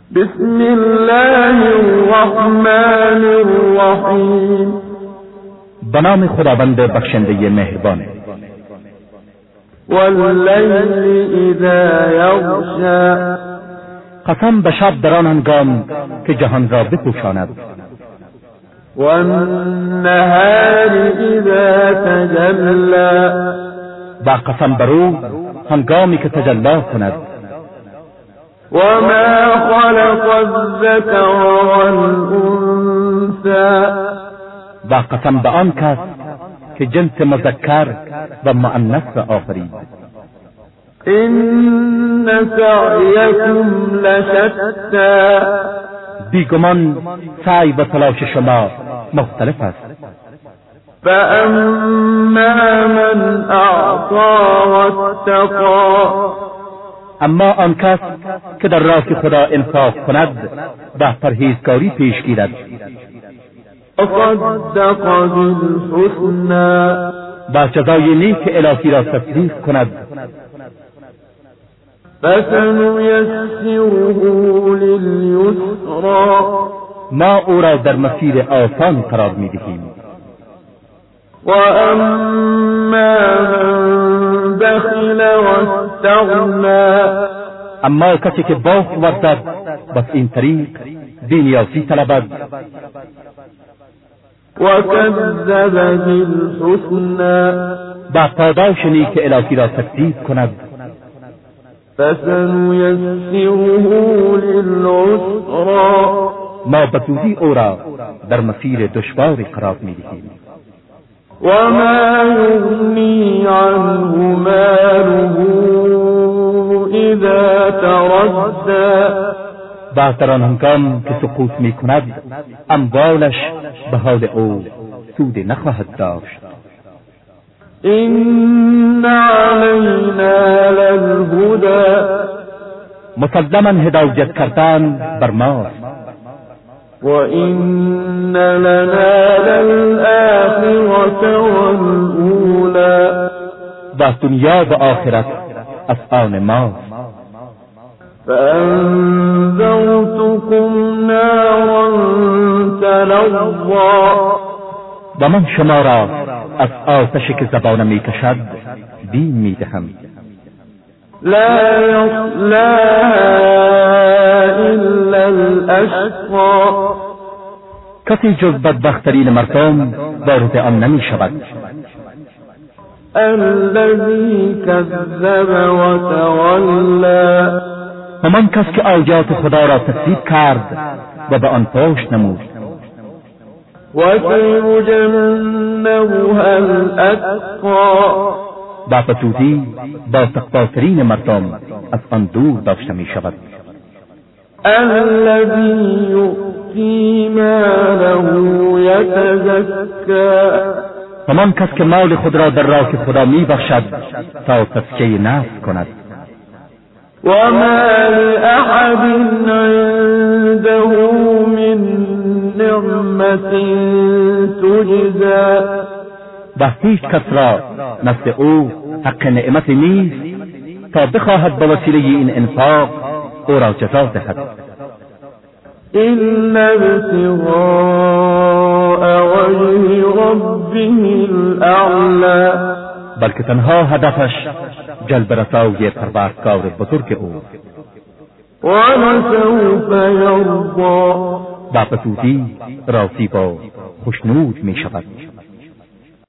بسم الله الرحمن الرحیم. به نام خداوند بخشنده مهربان. واللیل اذا یغشی. قسم به شب در آن هنگام که جهان را بپوشاند. والنهار اذا تجلی. و قسم بر او هنگامی که تجلی کند. وما خلق الذکر والانثى. و قسم به آن کس که جنس مذکر و مؤنث را آفرید. ان سعیکم لشتی. بیگمان سعی و تلاش شما مختلف است. فاما من اعطی واتقی. اما آن کس که در راه خدا انفاق کند و پرهیزکاری پیش گیرد. وصدق بالحسنی. و جزای نیک الهی را تصدیق کند. فسنیسره للیسری. ما او را در مسیر آسان قرار می‌دهیم. و اما من بخل واستغنی. اما کسی که باخ ورزد و این طریق بی‌نیازی طلبد و کذب بالحسنی. و پاداش نیک الهی را تکذیب کند. فسنیسره للعسری. ما به زودی او را در مسیر دشواری قرار می‌دهیم. و ما یغنی عنه ماله اذا تردی. و در آن هنگام که سقوط می‌کند اموالش به حال او سود نخواهد داشت. این علینا للهدی. مسلماً هدایت کردن بر ماست. و این لنا للآخرة والأولی. و دنیا و آخرت از آن ماست. فانذرتكم نارا تلظی. و من شما را از آتشی که زبانه می‌کشد بیم می‌دهم. لا یصلاها الا الاشقی. کسی جز بدبخت‌ترین مردم وارد آن نمی‌شود. الذی کذب و تولی. همان کس که آیات خدا را تکذیب کرد و به آن پشت نمود. و سیجنبها الاتقی. و به زودی با تقواترین مردم از آن دور داشته می‌شود. الذی یؤتی ماله یتزکی. همان کس که مال خود را در راه خدا می‌بخشد تا تزکیه نفس کند. و ما لأحد عنده من نعمت تجزی. و هیچ کس را نزد او حق نعمت نیست تا بخواهد به وسیله این انفاق او را جزا دهد. الا ابتغاء وجه ربه الاعلی. بلکه تنها هدفش جلب رسای پروردگار بزرگ او. ولسوف یرضی. و به زودی راضی و خوشنود می شود.